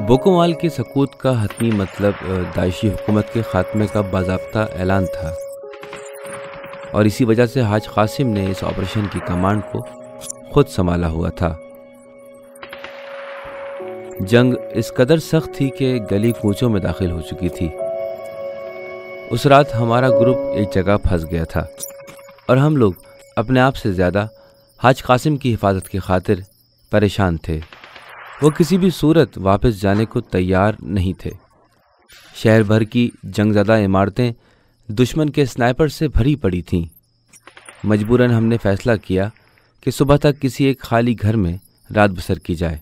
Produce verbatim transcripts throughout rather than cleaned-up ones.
Boko مال کے سکوت کا حتمی مطلب داعشی حکومت کے خاتمے کا باضابطہ اعلان تھا، اور اسی وجہ سے حاج قاسم نے اس آپریشن کی کمانڈ کو خود سنبھالا ہوا تھا۔ جنگ اس قدر سخت تھی کہ گلی کوچوں میں داخل ہو چکی تھی۔ اس رات ہمارا گروپ ایک جگہ پھنس گیا تھا، اور ہم لوگ اپنے آپ سے زیادہ حاج قاسم کی حفاظت کی خاطر پریشان تھے۔ وہ کسی بھی صورت واپس جانے کو تیار نہیں تھے۔ شہر بھر کی جنگ زدہ عمارتیں دشمن کے سنائپر سے بھری پڑی تھیں۔ مجبوراً ہم نے فیصلہ کیا کہ صبح تک کسی ایک خالی گھر میں رات بسر کی جائے۔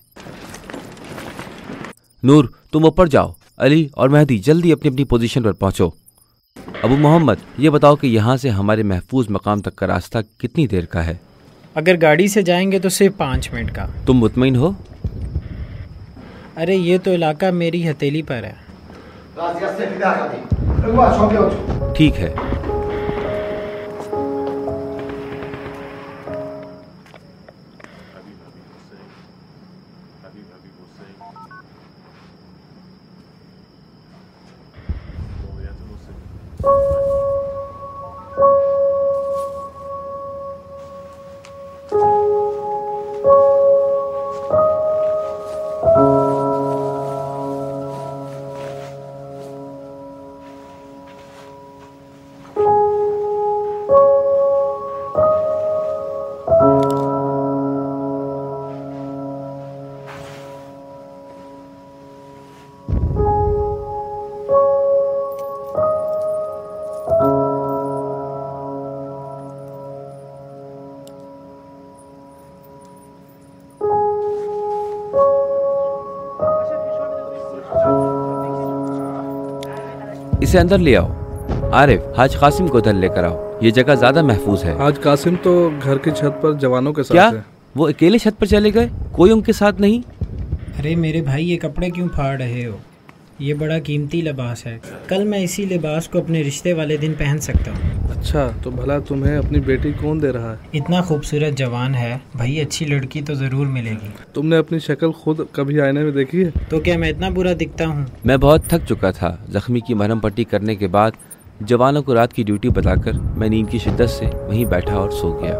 نور، تم اوپر جاؤ، علی اور مہدی جلدی اپنی اپنی پوزیشن پر پہنچو۔ ابو محمد، یہ بتاؤ کہ یہاں سے ہمارے محفوظ مقام تک کا راستہ کتنی دیر کا ہے؟ اگر گاڑی سے جائیں گے تو صرف پانچ منٹ کا۔ تم مطمئن ہو؟ ارے یہ تو علاقہ میری ہتھیلی پر ہے۔ ٹھیک ہے۔ اسے اندر لے آؤ۔ عارف، حاج قاسم کو ادھر لے کر آؤ، یہ جگہ زیادہ محفوظ ہے۔ حاج قاسم تو گھر کی چھت پر جوانوں کے ساتھ کیا ہے۔ وہ اکیلے چھت پر چلے گئے؟ کوئی ان کے ساتھ نہیں؟ ارے میرے بھائی، یہ کپڑے کیوں پھاڑ رہے ہو؟ یہ بڑا قیمتی لباس ہے، کل میں اسی لباس کو اپنے رشتے والے دن پہن سکتا ہوں۔ اچھا، تو بھلا تمہیں اپنی بیٹی کون دے رہا ہے؟ اتنا خوبصورت جوان ہے بھائی، اچھی لڑکی تو ضرور ملے گی۔ تم نے اپنی شکل خود کبھی آئینے میں دیکھی ہے؟ تو کیا میں اتنا برا دکھتا ہوں؟ میں بہت تھک چکا تھا۔ زخمی کی مرہم پٹی کرنے کے بعد جوانوں کو رات کی ڈیوٹی بتا کر میں نیند کی شدت سے وہیں بیٹھا اور سو گیا۔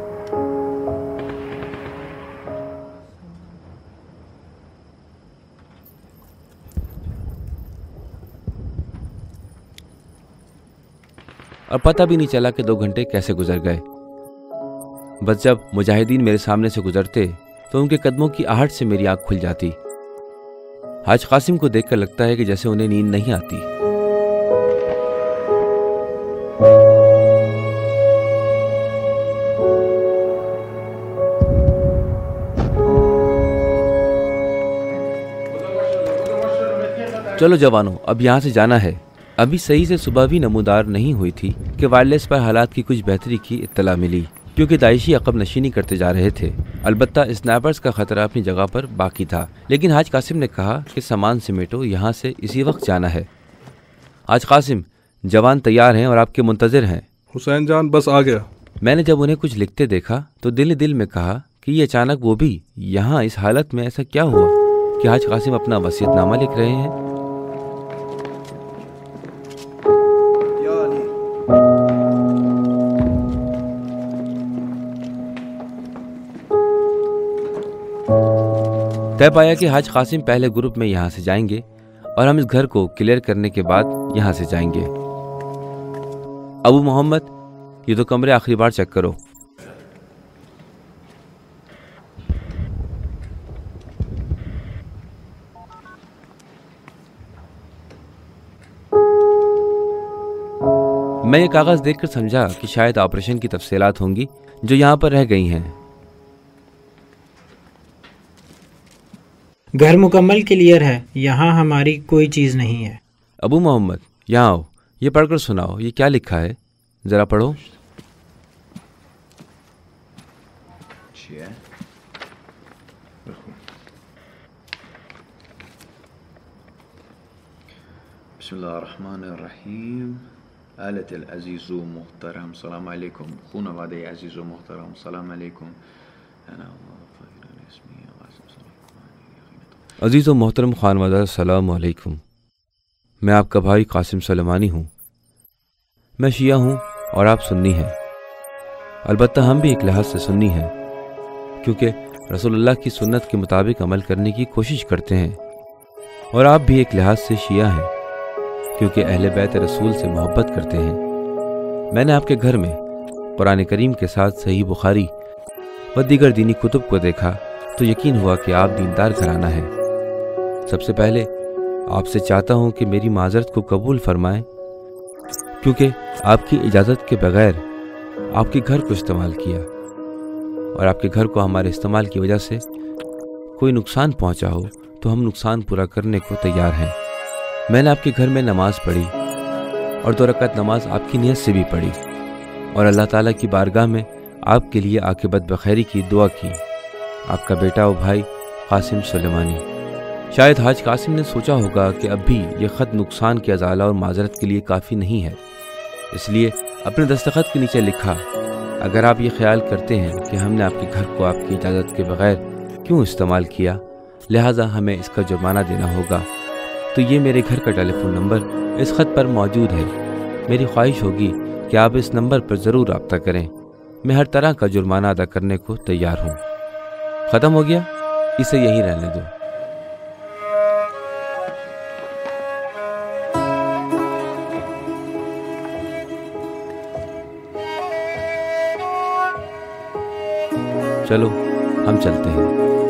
اور پتہ بھی نہیں چلا کہ دو گھنٹے کیسے گزر گئے۔ بس جب مجاہدین میرے سامنے سے گزرتے تو ان کے قدموں کی آہٹ سے میری آنکھ کھل جاتی۔ حاج قاسم کو دیکھ کر لگتا ہے کہ جیسے انہیں نیند نہیں آتی۔ چلو جوانوں، اب یہاں سے جانا ہے۔ ابھی صحیح سے صبح بھی نمودار نہیں ہوئی تھی کہ وائرلیس پر حالات کی کچھ بہتری کی اطلاع ملی، کیونکہ داعشی عقب نشینی کرتے جا رہے تھے۔ البتہ اسنائپرز کا خطرہ اپنی جگہ پر باقی تھا، لیکن حاج قاسم نے کہا کہ سامان سمیٹو، یہاں سے اسی وقت جانا ہے۔ حاج قاسم، جوان تیار ہیں اور آپ کے منتظر ہیں۔ حسین جان بس آ گیا۔ میں نے جب انہیں کچھ لکھتے دیکھا تو دل دل میں کہا کہ یہ اچانک وہ بھی یہاں اس حالت میں ایسا کیا ہوا کہ حاج قاسم اپنا وصیت نامہ لکھ رہے ہیں۔ طے پایا کہ حاج قاسم پہلے گروپ میں یہاں سے جائیں گے اور ہم اس گھر کو کلیئر کرنے کے بعد یہاں سے جائیں گے۔ ابو محمد، یہ تو کمرے آخری بار چیک کرو۔ میں یہ کاغذ دیکھ کر سمجھا کہ شاید آپریشن کی تفصیلات ہوں گی جو یہاں پر رہ گئی ہیں۔ گھر مکمل کلیئر ہے، یہاں ہماری کوئی چیز نہیں ہے۔ ابو محمد، یہاں آؤ، یہ پڑھ کر سناؤ، یہ کیا لکھا ہے؟ ذرا پڑھو۔ بسم اللہ الرحمن الرحیم۔ آلت العزیز و محترم، السلام علیکم۔ خونواده عزیز و محترم، السلام علیکم۔ अजीज़ व मोहतरम खानवादा, अस्सलाम वालेकुम। मैं आपका भाई कासिम सलेमानी हूँ। मैं शिया हूँ और आप सुन्नी हैं। अलबत्ता हम भी एक लिहाज से सुन्नी हैं, क्योंकि रसूलुल्लाह की सुन्नत के मुताबिक अमल करने की कोशिश करते हैं। और आप भी एक लिहाज से शिया हैं, क्योंकि अहले बैत रसूल से मोहब्बत करते हैं। मैंने आपके घर में कुरान करीम के साथ सही बुखारी व दीगर दीनी कुतुब को देखा तो यकीन हुआ कि आप दीनदार घराना है। सबसे पहले आपसे चाहता हूँ कि मेरी माजरत को कबूल फरमाएं, क्योंकि आपकी इजाज़त के बगैर आपके घर को इस्तेमाल किया और आपके घर को हमारे इस्तेमाल की वजह से कोई नुकसान पहुँचा हो तो हम नुकसान पूरा करने को तैयार हैं। मैंने आपके घर में नमाज पढ़ी और दो रकात नमाज आपकी नीयत से भी पढ़ी और अल्लाह ताला की बारगाह में आपके लिए आक़िबत बखैरी की दुआ की। आपका बेटा और भाई कासिम सुलेमानी। शायद हाज कासिम ने सोचा होगा कि अब भी ये ख़त नुकसान की अजाला और माजरत के लिए काफ़ी नहीं है, इसलिए अपने दस्तखत के नीचे लिखा, अगर आप ये ख्याल करते हैं कि हमने आपके घर को आपकी इजाज़त के बगैर क्यों इस्तेमाल किया, लिहाजा हमें इसका जुर्माना देना होगा, तो ये मेरे घर का टेलीफोन नंबर इस ख़त पर मौजूद है। मेरी ख्वाहिश होगी कि आप इस नंबर पर ज़रूर रब्ता करें। मैं हर तरह का जुर्माना अदा करने को तैयार हूँ। ख़त्म हो गया, इसे यहीं रहने दो। चलो हम चलते हैं।